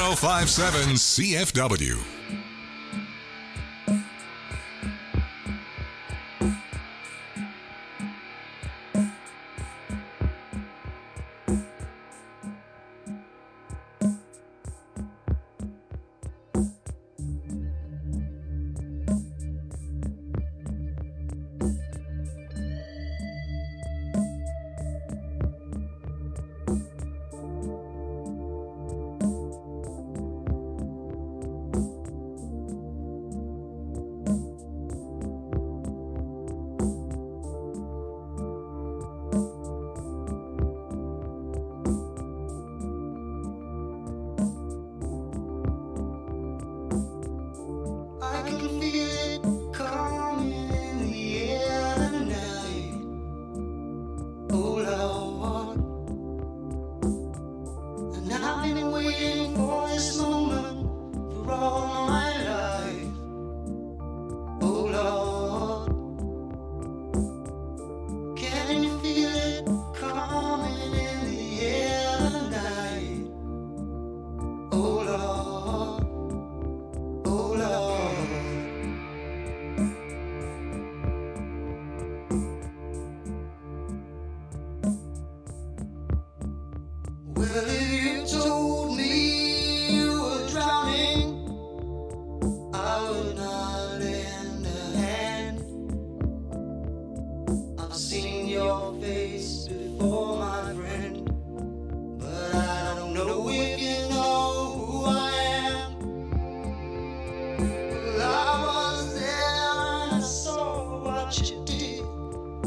1057 CFW.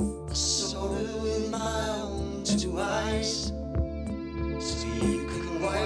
With my own two eyes, so you couldn't wipe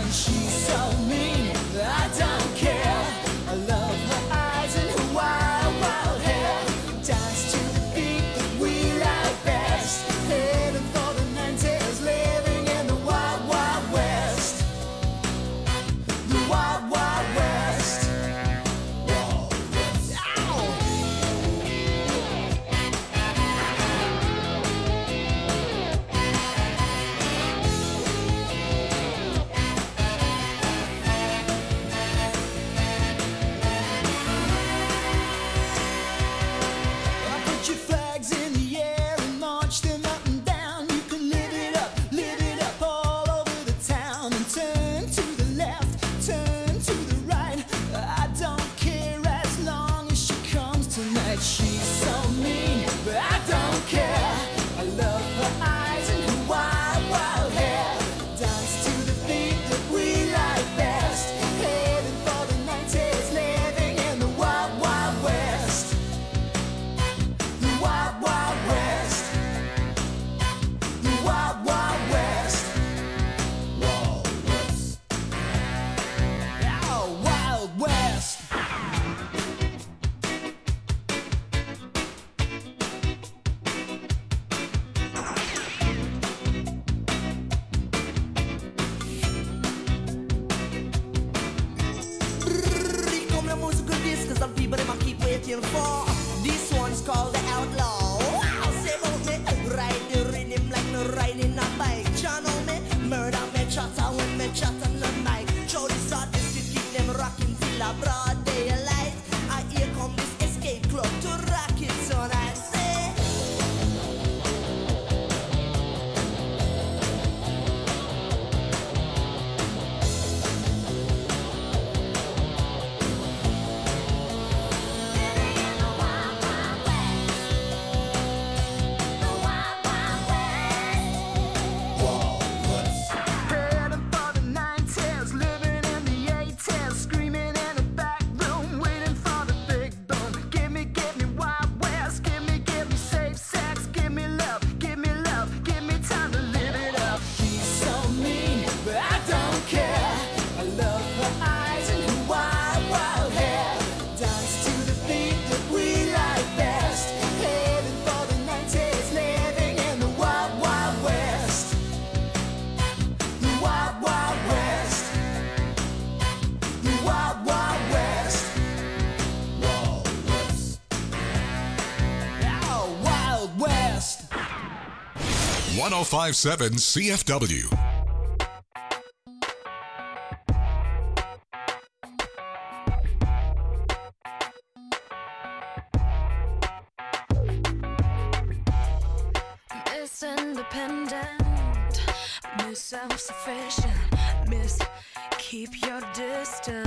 1057 CFW. Miss Independent, Miss Self-Sufficient, Miss Keep Your Distance,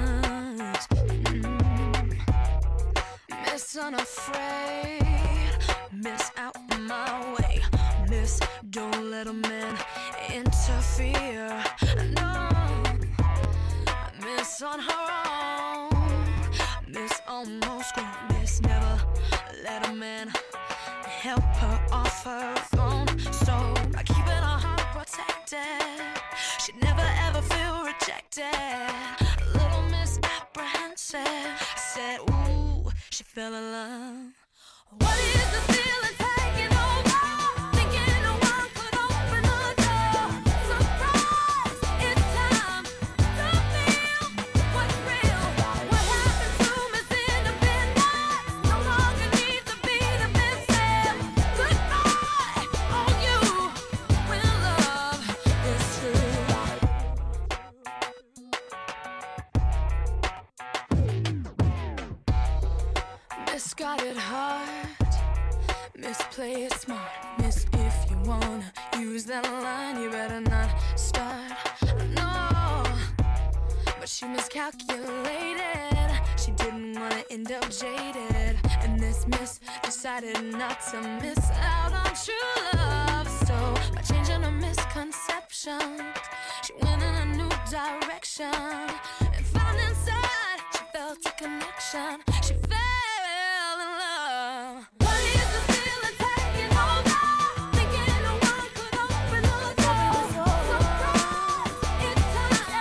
Miss Unafraid, Miss Out My Way, Miss Don't Let a Man Interfere, no, Miss On Her Own, Miss Almost Grown, Miss Never Let a Man help her off her throne. So by keeping her heart protected, she'd never ever feel rejected. A little misapprehensive, said ooh, she fell in love. What is the feeling taking over? Thinking no one could open the door. Surprise, it's time to feel what's real. What happened to Miss Independence? No longer needs to be the missing. Goodbye on you when love is true. Miss got it hard, Miss play it smart, Miss if you wanna use that line, you better not start, no. But she miscalculated, she didn't wanna end up jaded, and this miss decided not to miss out on true love. So by changing her misconceptions, she went in a new direction, and found inside she felt a connection. She fell in love. What is the feeling taking over? Thinking no one could open the door. Surprise, it's time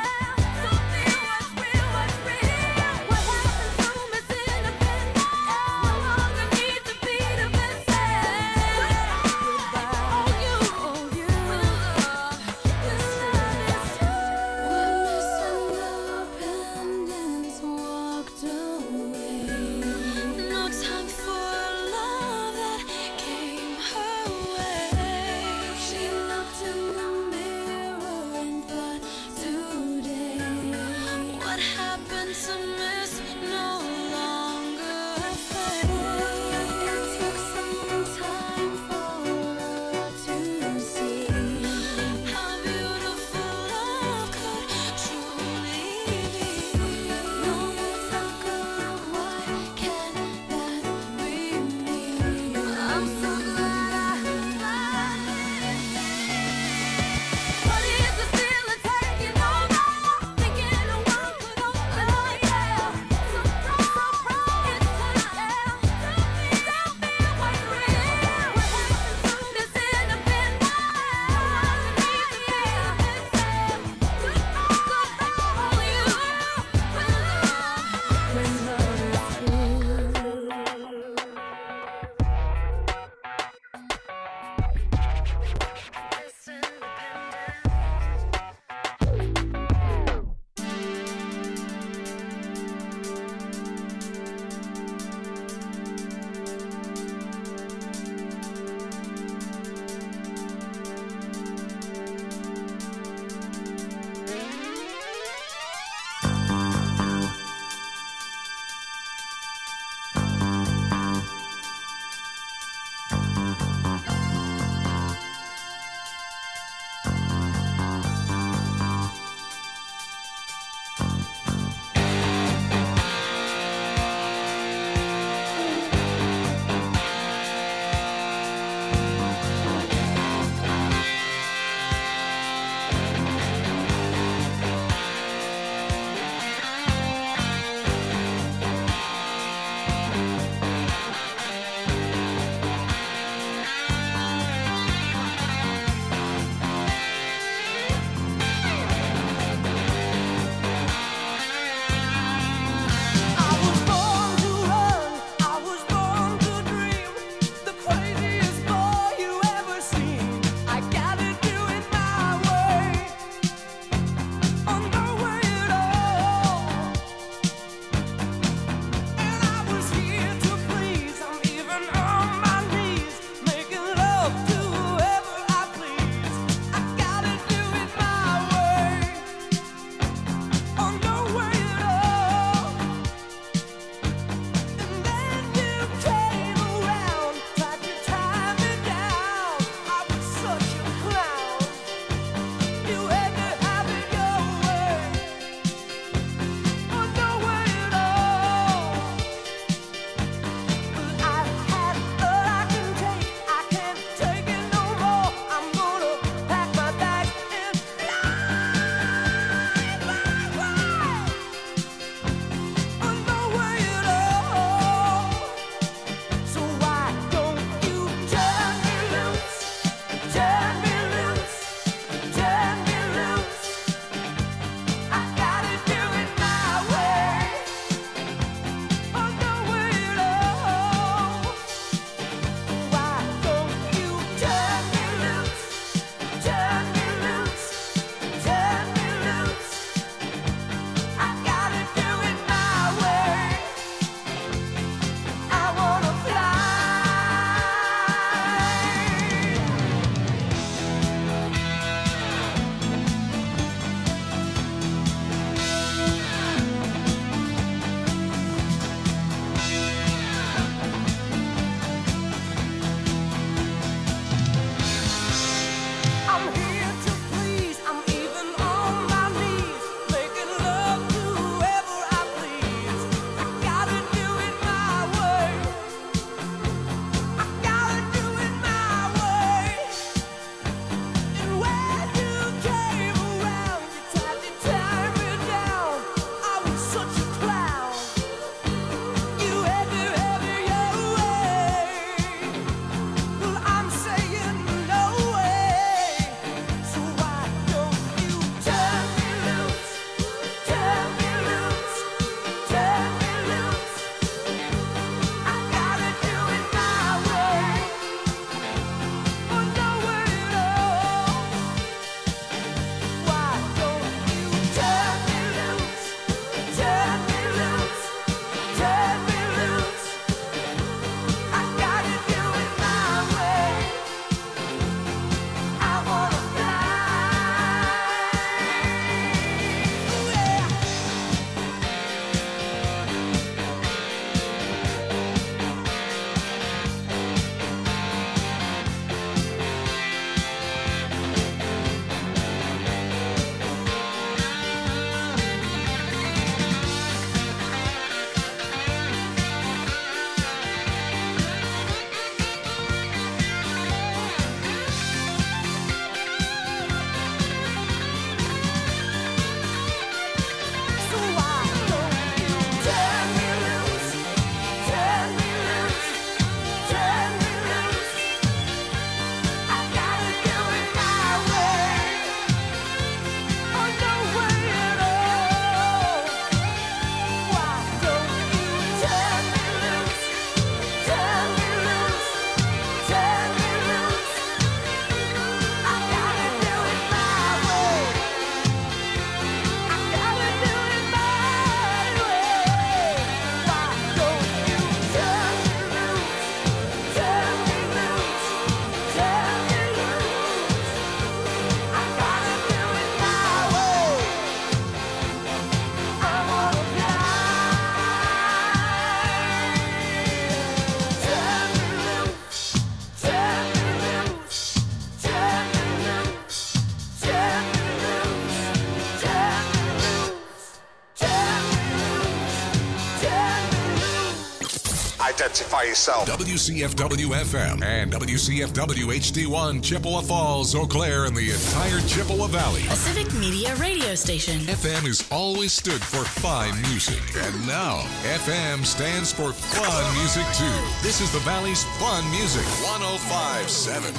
identify yourself. WCFW FM and WCFW HD1 Chippewa Falls, Eau Claire, and the entire Chippewa Valley. A Civic Media radio station. FM has always stood for fine music, and now FM stands for fun music too. This is the Valley's fun music. 105.7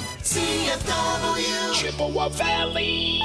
CFW Chippewa Valley.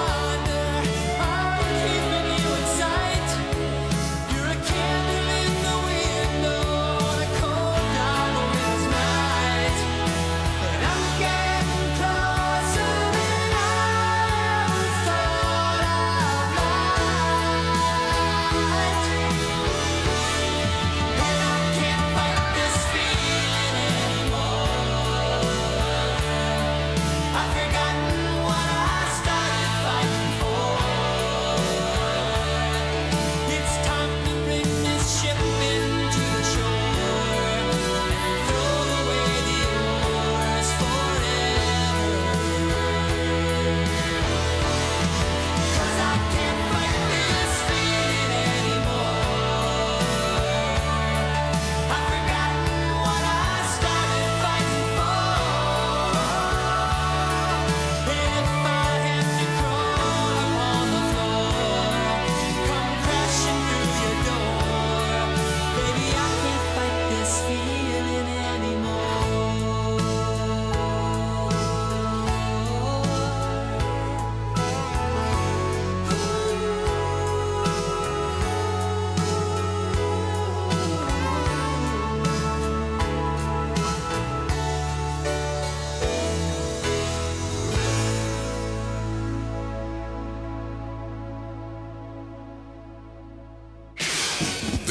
You're a candle in the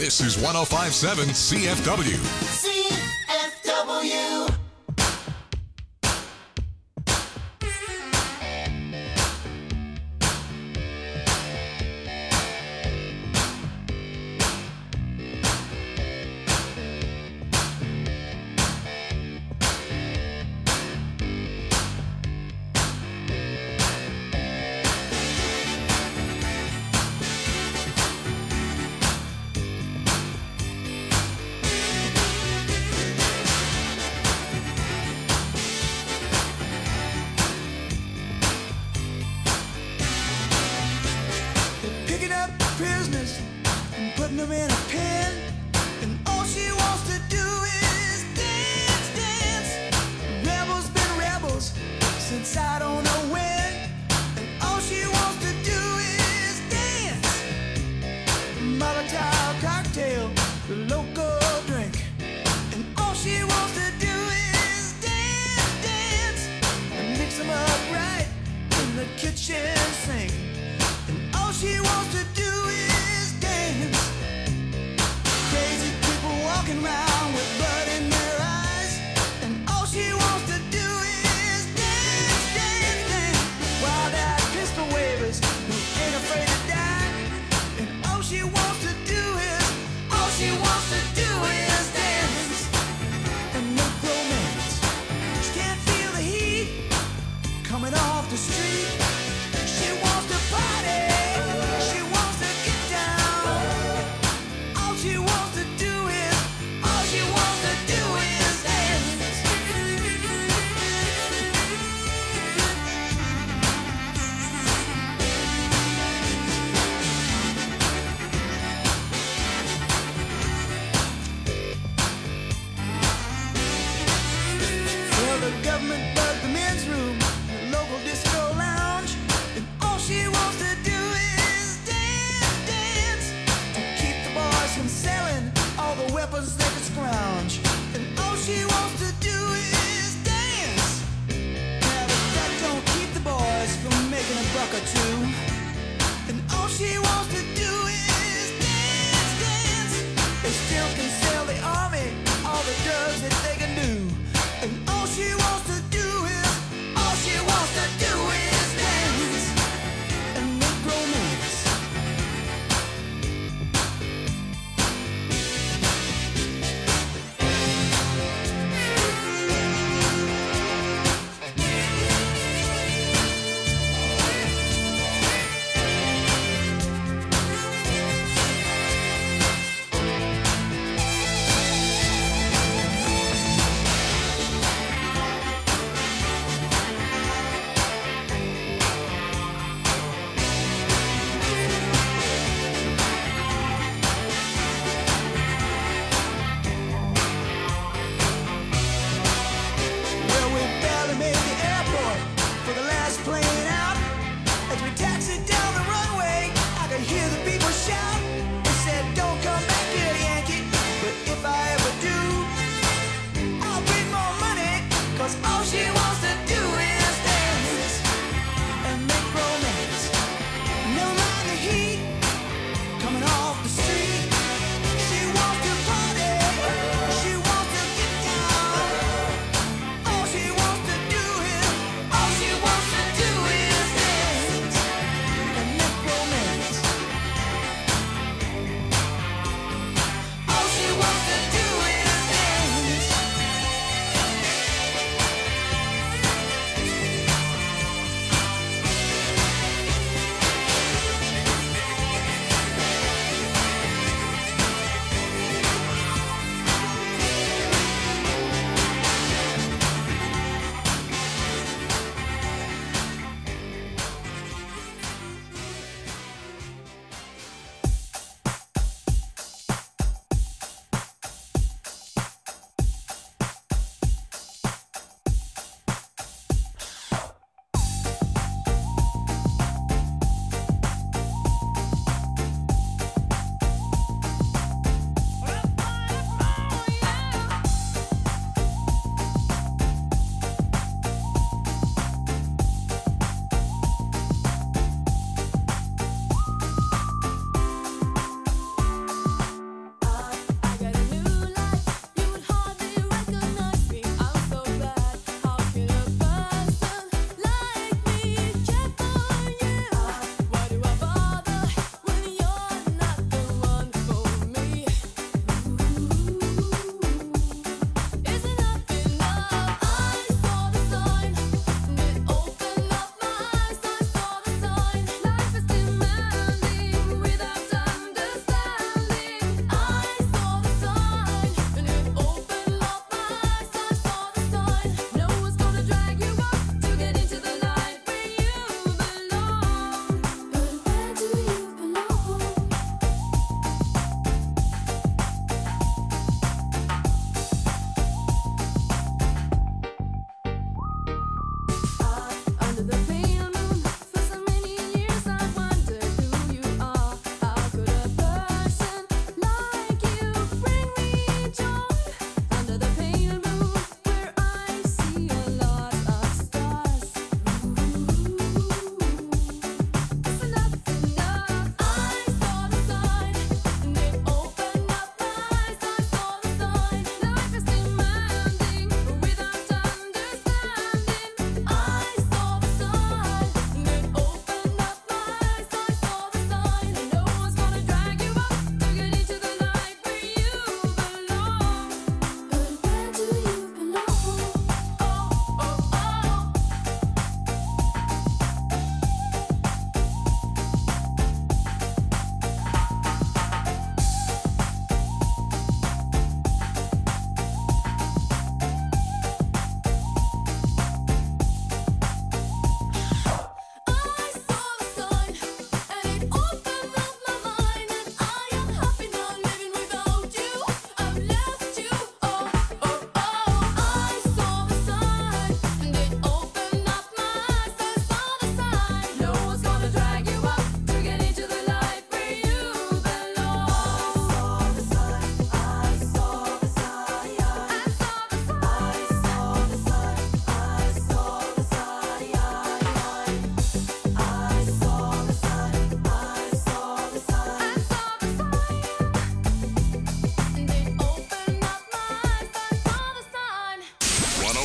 This is 105.7 CFW. CFW.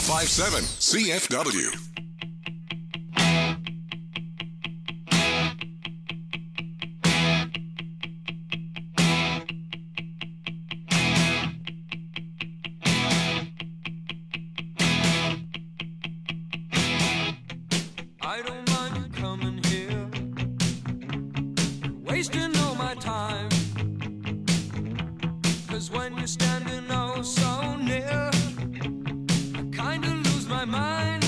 1057 CFW. I don't mind you coming here, wasting all my time. 'Cause when you're standing oh so near, I kinda lose my mind.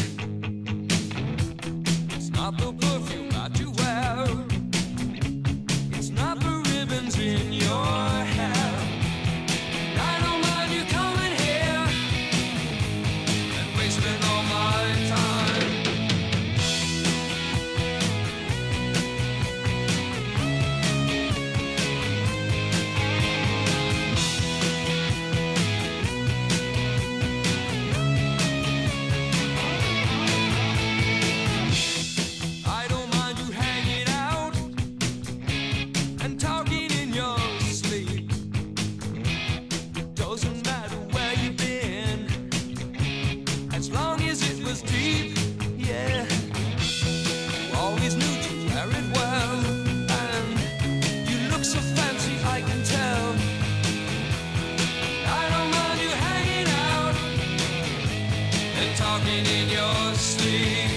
It's not the perfume that you wear, it's not the ribbons in your hair. I don't mind you coming here and wasting all my time. I don't mind you hanging out and talking in your sleep. Doesn't matter where you've been, as long as it was deep, yeah. You always knew to wear it well, and you look so fancy, I can tell. I don't mind you hanging out and talking in your sleep.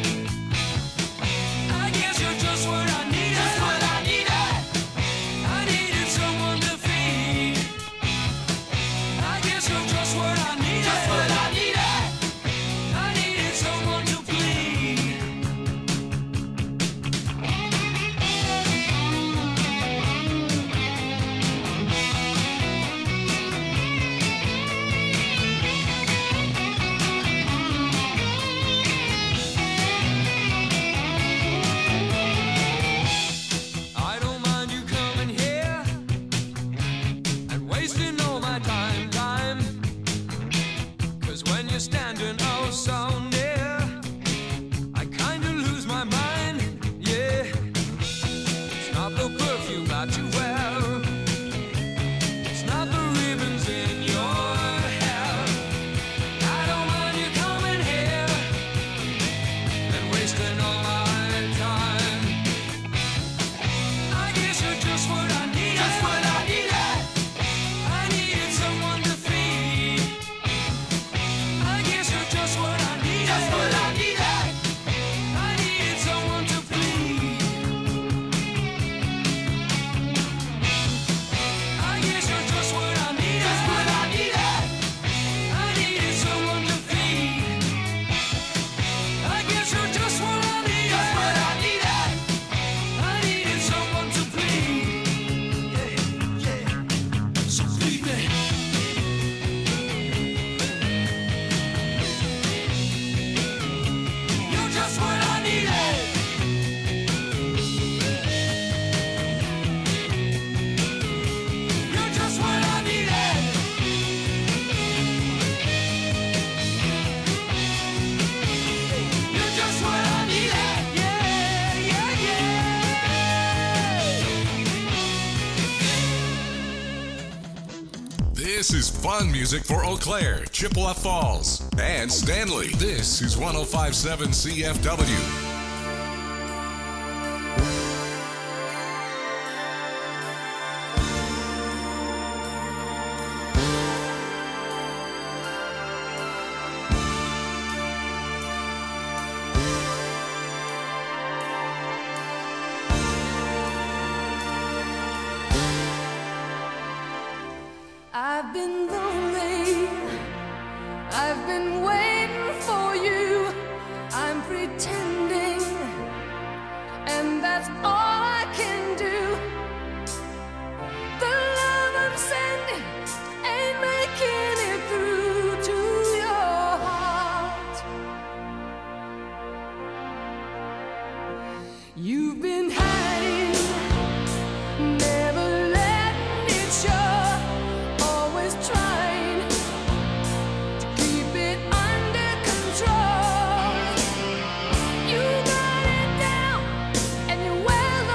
I guess you're just what I needed. Just what I needed. I needed someone to feed. I guess you're just what I needed. Just what I needed. I needed someone to bleed. I don't mind you coming here and wasting all my time. 'Cause when you're standing oh so near, I kinda lose my mind, yeah. It's not the perfume that you wear, it's not the ribbons in your hair. I don't mind you coming here and wasting all my time. I guess you're just what I needed. Just what I needed. I needed someone to feed. I guess you're just what I needed. Just what I needed. I needed someone to bleed. I guess you're just what I needed. Just what I needed. I needed someone to feed. I guess you're just what I needed. Just what I needed. I needed someone to bleed. Yeah, yeah. So bleed me. You're just what I needed. You're just what I needed. You're just what I needed. Yeah, yeah, yeah. This is fun music for Eau Claire, Chippewa Falls, and Stanley. This is 1057 CFW. I've been lonely. I've been waiting for you. I'm pretending, and that's all I can do. The love I'm sending ain't making it through to your heart. You've been hiding, never letting it show. Always trying to keep it under control. You got it down and you're well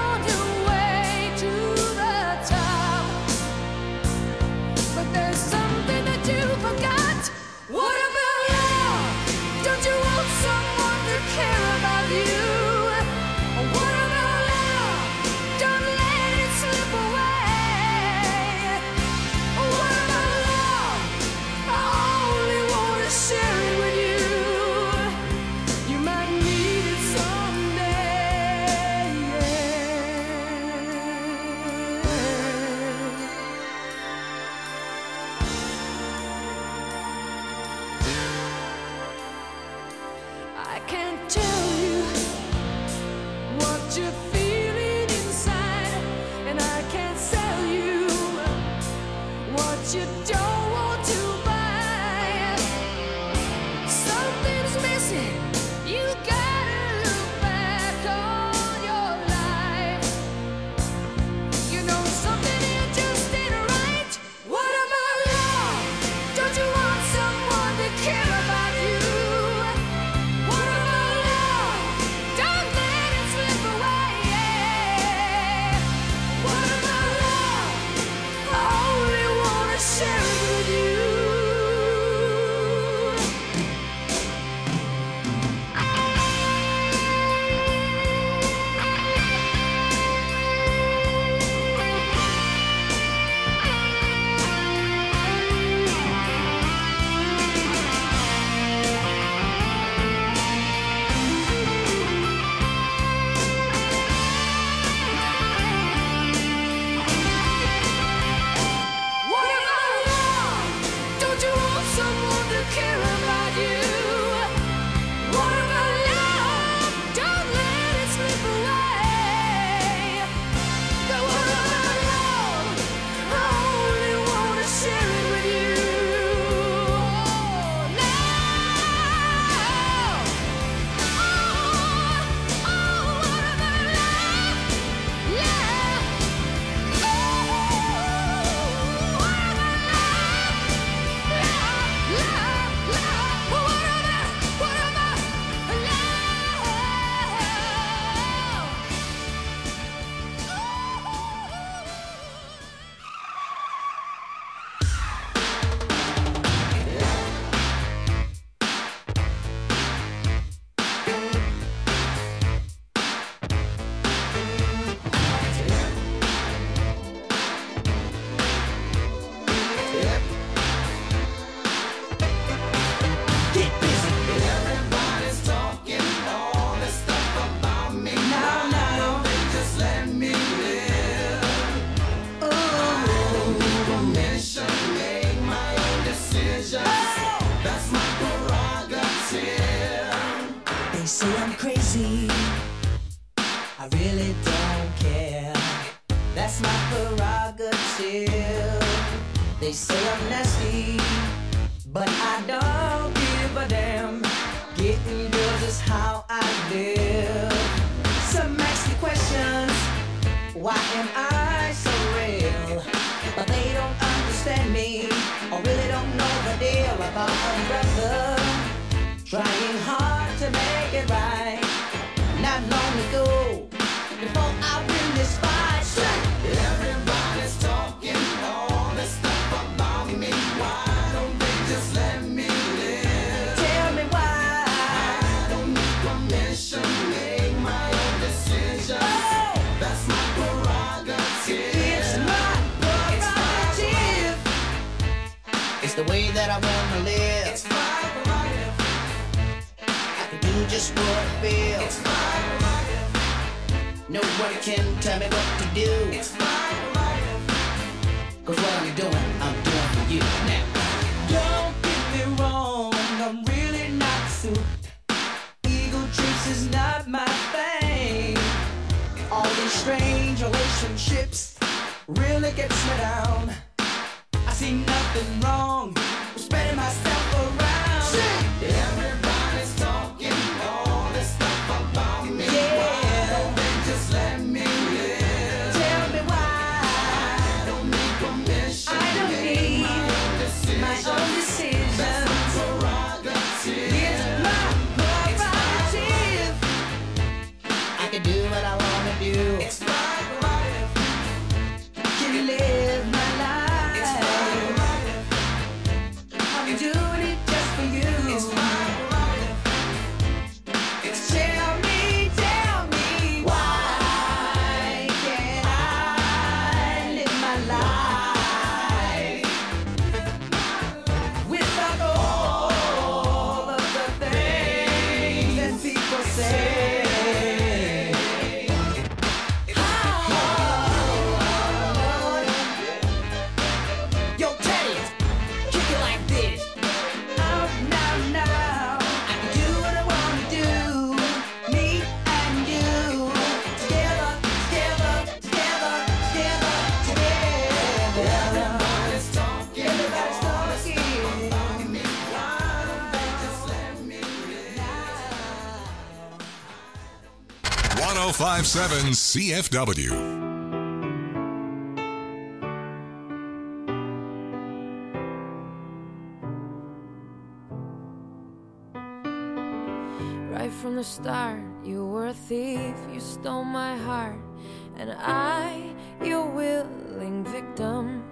you don't want to buy. Something's missing. You gotta look back on your life. You know something here just ain't right. What about love? Don't you want someone to care about you? What about love? Don't let it slip away. What about love? I only wanna share it with you. What about love? Don't you want someone to care about you? What about love? Don't let it slip away. But what about love? I only wanna share it with you. Love. What about love? Love. Everybody's talking all this stuff about me. Now, they just let me live. I don't need permission, make my own decisions. That's my prerogative. They say I'm crazy. I really don't care. That's my prerogative. They say I'm nasty, but I don't give a damn. Getting girls is how I live. Some ask me questions. Why am I so real? But they don't understand me, or really don't know the deal about a brother trying hard to make it right. Not long ago, before I win this fight. Everybody's talking all this stuff about me. Why don't they just let me live? Tell me why. I don't need permission, make my own decisions. That's my prerogative. It's my prerogative. It's the way that I wanna live. It's my prerogative. I can do just what I feel. It's my prerogative. No one can tell me what to do. It's my prerogative. 'Cause what I'm doing for you now. Don't get me wrong, I'm really not suit. Ego trips is not my thing. All these strange relationships really gets me down. I see nothing wrong with spreading myself around. Everybody's talking all this stuff about me. Yeah. Why don't they just let me live? Tell me why. I don't need permission, I don't make need my own decisions. my own decisions. That's my prerogative. It's my prerogative. I can do what I wanna do. It's my prerogative. Can live my life. It's my prerogative. 1057 CFW. Right from the start, you were a thief, you stole my heart, and I, your willing victim.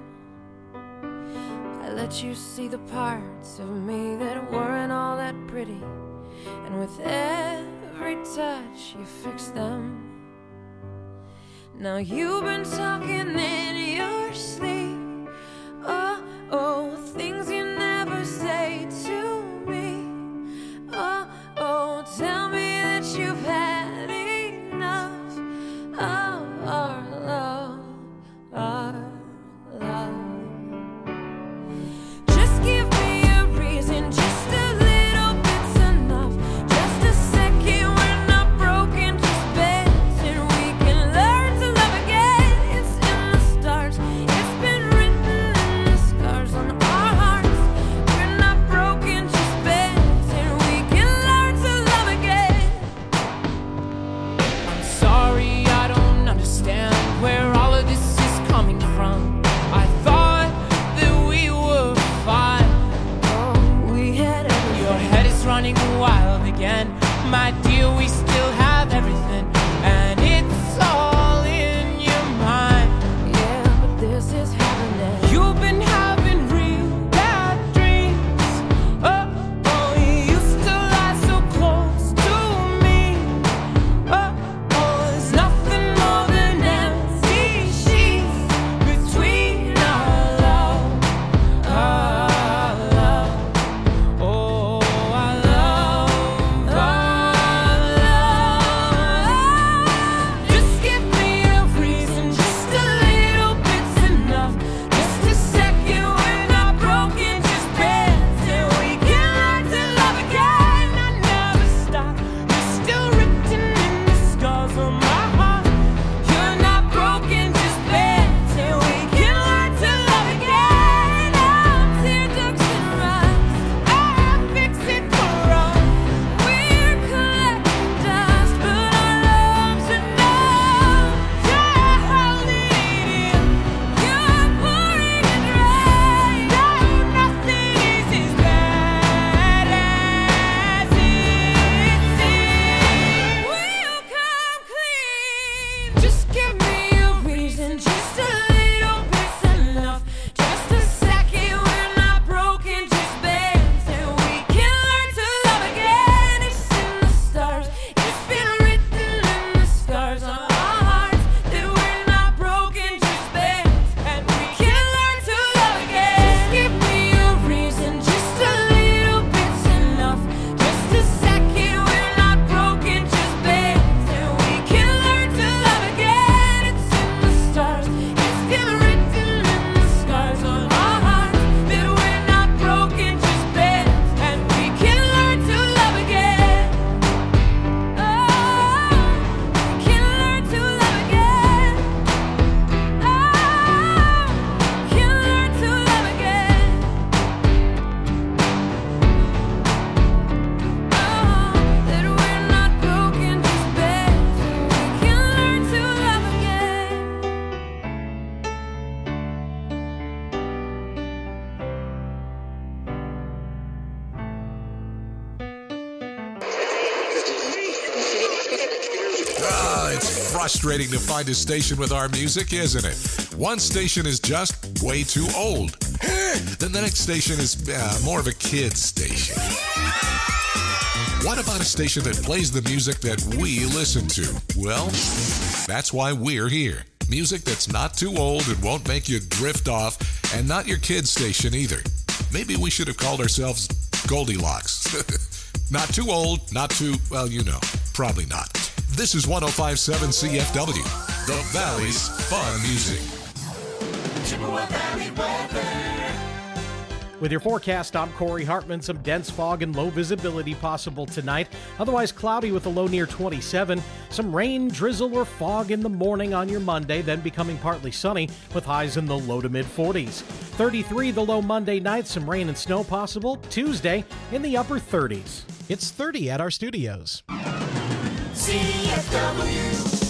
I let you see the parts of me that weren't all that pretty, and with every touch you fixed them. Now you've been talking in your sleep, oh, oh, things you never say to me, oh, oh, tell me that you've had enough of our love, our love. Just give me a reason, just a little bit's enough. Just a second, we're not broken, just bends, and we can learn to love again. It's in the stars, it's been written in the scars on our hearts. We're not broken, just bends, and we can learn to love again. I'm sorry, I don't understand where all of this is coming from. I thought that we were fine. Oh, we had everything. Your head is running wild again. My dear, we still have everything, and it's all in your mind. Yeah, but this is happening. You've been having real bad dreams. Oh, oh, you used to lie so close to me. Oh, oh, there's nothing more than empty sheets between our love, our love. Oh, our love, our love. Just give me a reason, just a little bit's enough. Just a second, we're not broken, just bends, and we can learn to love again. I never stop, you're still written in the scars on my heart. You're not broken, just bends, and we can learn to love again. I'll tear ducts and rust, I'll fix it for us. We're collecting dust, but our love's enough. You're holding it in. You're pouring it right. No, nothing is as bad as it seems. We'll come clean. Just give me a reason, just a little bit's enough. Just a second, we're not broken, just bends, and we can learn to love again. It's in the stars, it's been written in the scars on our hearts that we're not broken, just bends, and we can learn to love again. Just give me a reason, just a little bit's enough. Just a second, we're not broken, just bends, and we can learn to love again. It's in the stars, it's been written in the scars on our hearts that we're not broken, just bends, and we can learn to love again. Oh, we can learn to love again. Oh, we can learn to love again. Oh, that we're not broken, just bends, and we can learn to love again. It's frustrating to find a station with our music, isn't it? One station is just way too old. Then the next station is more of a kid's station. What about a station that plays the music that we listen to? Well, that's why we're here. Music that's not too old and won't make you drift off, and not your kid's station either. Maybe we should have called ourselves Goldilocks. Not too old, not too, well, you know, probably not. This is 1057 CFW, the Valley's Fun Music. With your forecast, I'm Corey Hartman. Some dense fog and low visibility possible tonight. Otherwise cloudy with a low near 27. Some rain, drizzle, or fog in the morning on your Monday, then becoming partly sunny with highs in the low to mid 40s. 33 the low Monday night. Some rain and snow possible. Tuesday in the upper 30s. It's 30 at our studios. CFW.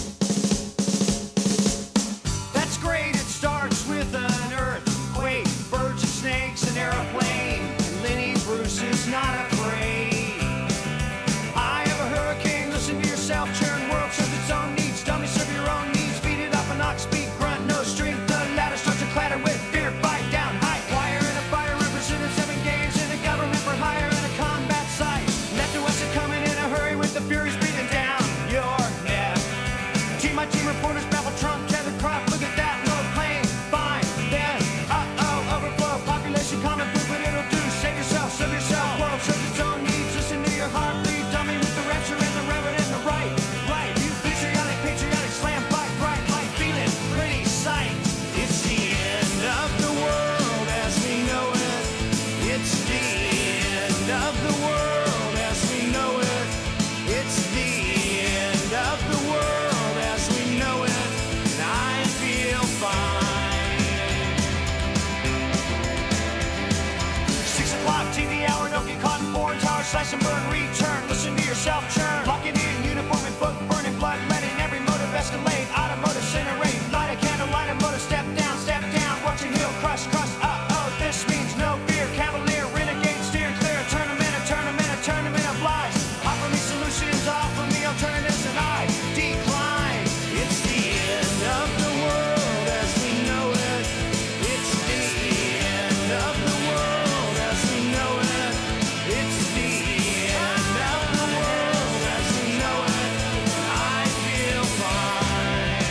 don't get caught in foreign towers, slash and burn, return. Listen to yourself churn. Locking in uniform and book, burning blood, letting every motive escalate. Automotive incinerate. Light a candle, light a motor, step down, watch your heel crush, crush. This means no fear. Cavalier, renegade, steer clear. A tournament of lies. Offer me solutions, offer me alternatives, and I decline. It's the end of the world as we know it. It's the end of the world as we know it. It's the end of the world as we know it. I feel fine.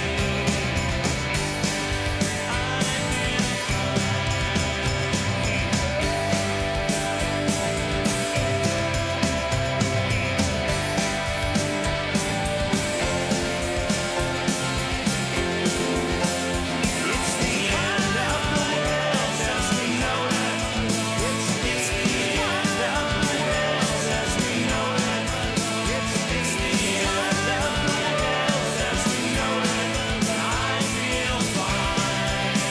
It's the end of the world as we know it. It's the end of the world as we know it. It's the end of the world as we know it. I feel fine.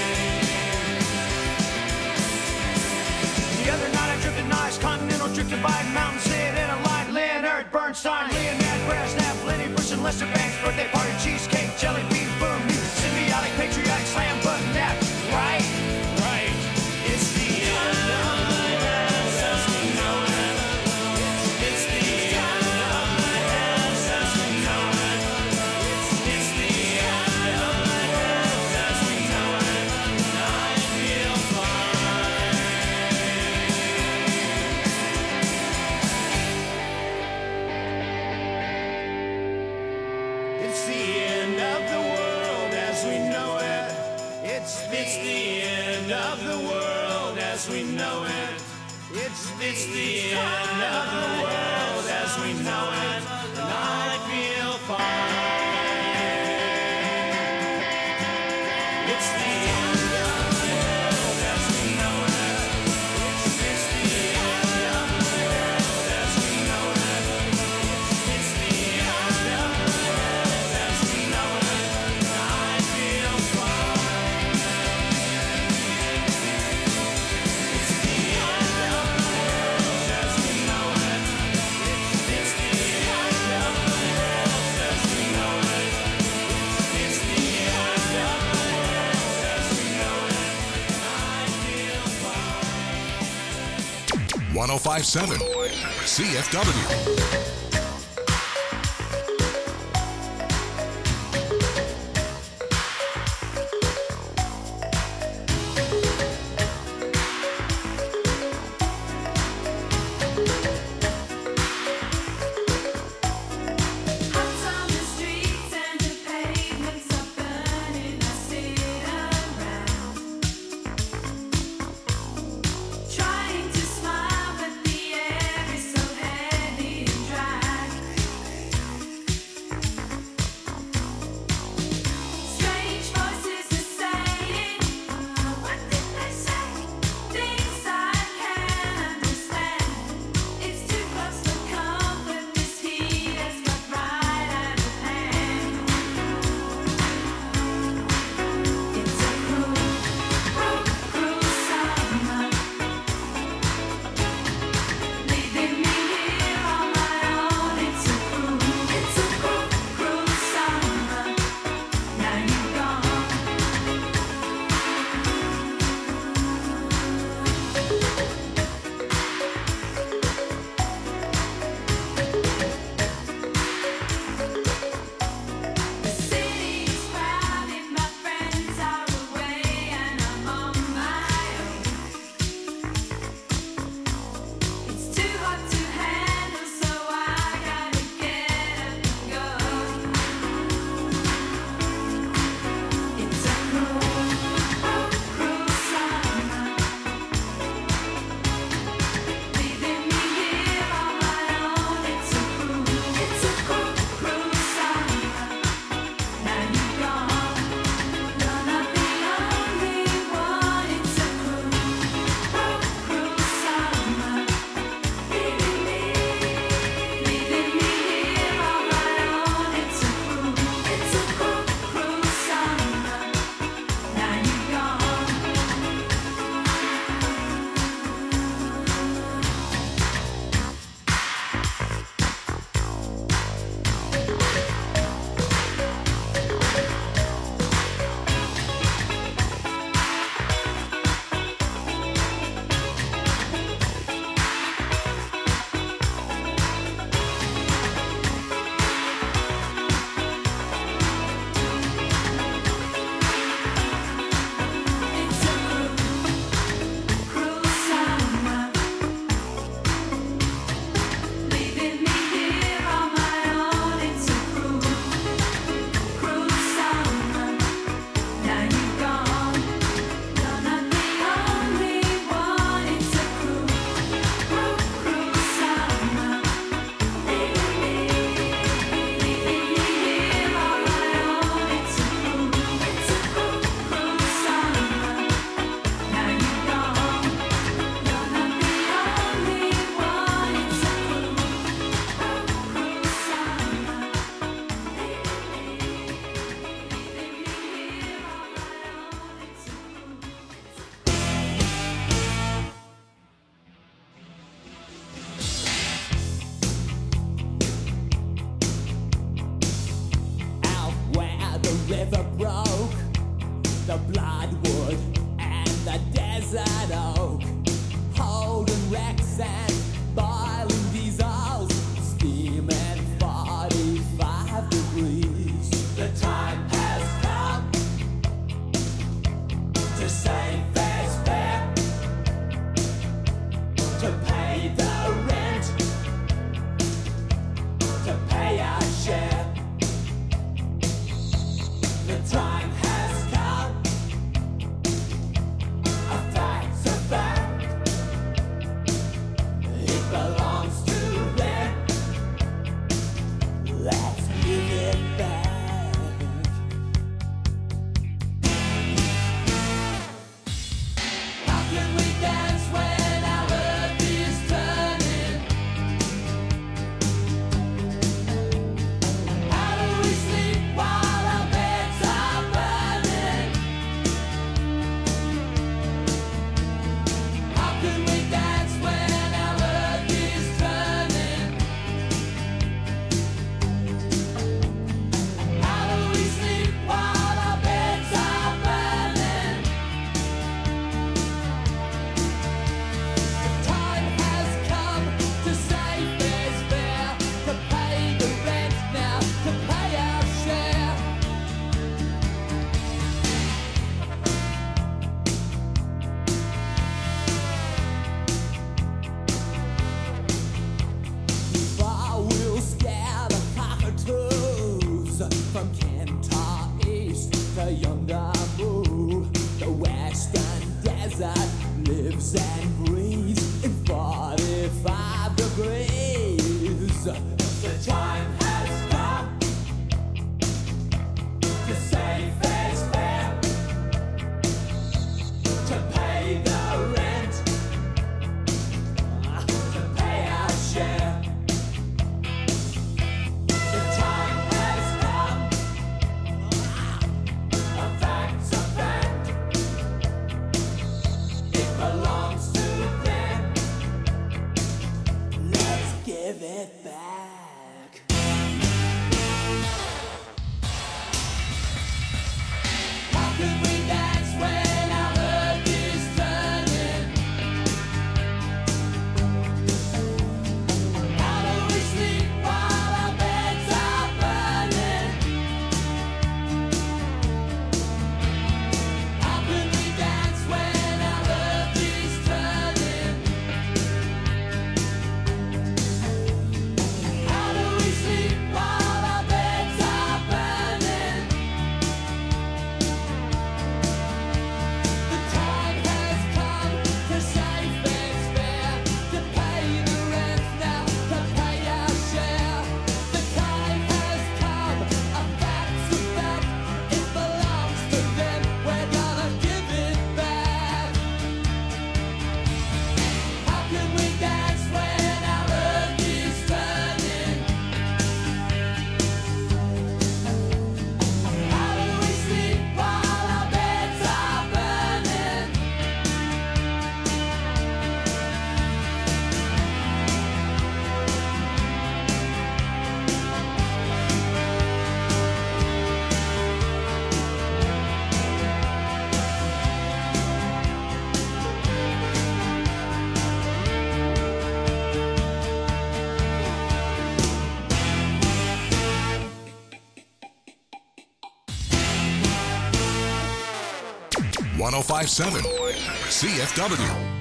The other night I drifted nice, continental drifted by mountain, sit in a line. Leonard Bernstein, Leonard Brasnap, Lenny Bruce and Lester Banks, birthday party, cheesecake, jelly bean, boom, music, symbiotic, patriotic, slam button, nap, right? Right. It's the end of the world as we know it. It's the end of the world as we know it. It's the end of the world as we know it. I feel fine. It's the end of the world as we know it. It's the end of the world as we know it. It's the end of the world as we know it. And I feel fine. It's the end of the world as we know it. It's the end of the world as we know it. It's the end of the world as we know it. I feel fine. It's the end of the world as we know it. It's the end of the world as we know it. It's the end of the world as we know it. I feel fine. 1057 CFW. Out on the streets and the pavements are burning. I sit around, trying to smile, but the air is so heavy and dry. it back. How could we dance when our earth is turning? How do we sleep while our beds are burning? How can we dance when our earth is turning? How do we sleep while our beds are burning? The time has come to save fair's fair, to pay the rent now, to pay our share. The time has come, a fact's a fact, it belongs to them, we're gonna give it back. How can we dance when our earth is turning? How do we sleep while our beds are burning? .1057 CFW.